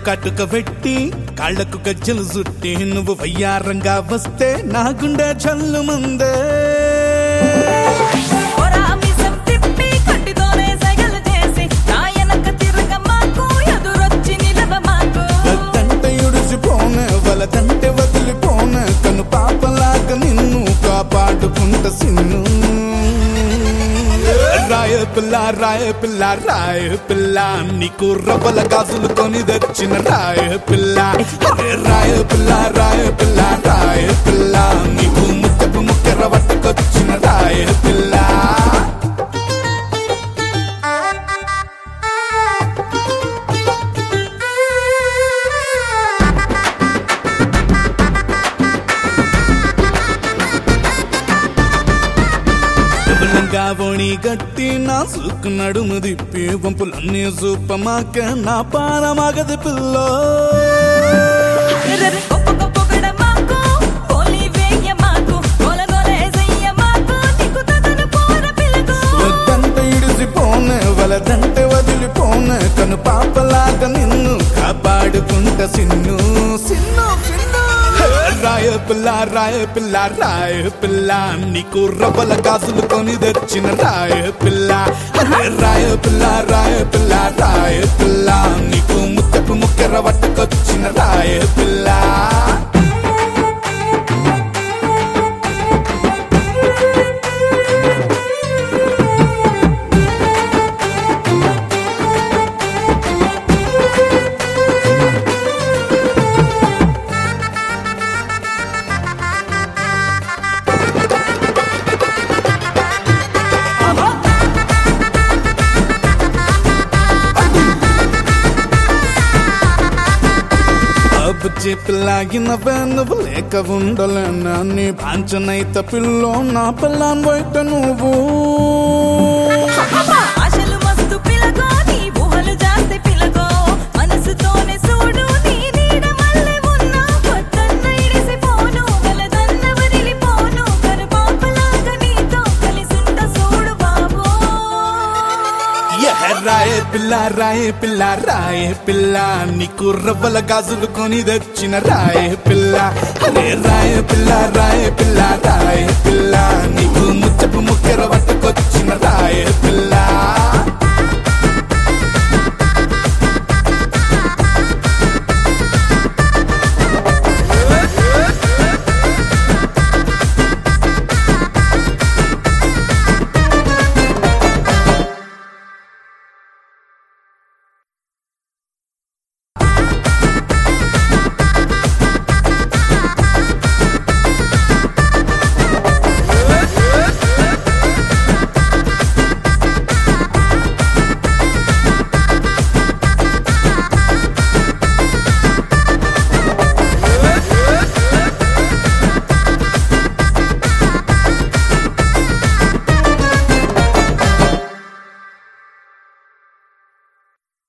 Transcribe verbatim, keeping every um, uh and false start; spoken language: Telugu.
కట్టుక పెట్టి కాళ్లకు గజ్జలు చుట్టి నువ్వు వయ్యారంగా వస్తే నా గుండె చల్లు ముందే వద్దంటే ఉడిసిపోనే వలదంటే వదిలిపోనే కను పాపలాగా నిన్ను కాపాడుకుంట సిన్ను రాయ పిల్ల రాయ పిల్ల రాయ పిల్ల నీకు రవ్వల గాజులు కొని తెచ్చిన రాయ పిల్ల రాయ పిల్ల రాయ పిల్ల రాయ పిల్ల నీకు ముద్దపు ముక్కెర పట్టుకొచ్చిన రాయ పిల్ల ఓణి గట్టి నా సూకు నడుము దిప్పి వంపులన్నీ సూపమాక నా పానమాగది పిల్లో వద్దంటే ఇడిసిపోనే వలదంటే వదిలిపోనే కను పాపలాగా నిన్ను కాపాడుకుంట సిన్ను సిన్ను సిన్ను రాయ పిల్ల రాయ పిల్ల రాయ పిల్ల నీకు రవ్వల గాజులు కొని తెచ్చిన రాయ పిల్ల రాయ పిల్ల రాయ పిల్ల రాయ పిల్ల నీకు ముద్దపు ముక్కెర పట్టుకొచ్చిన రాయ పిల్ల బుజ్జి పిల్లాగినవే నువ్వు లేక ఉండలేనా నీ పాంచనైత పిల్లో నా పిల్లాన్ బయట నువ్వు రాయ పిల్ల రాయ పిల్ల రాయ పిల్ల నీకు రవ్వల గాజులు కొని తెచ్చిన రాయ పిల్ల అరే రాయ పిల్ల రాయ పిల్ల రాయ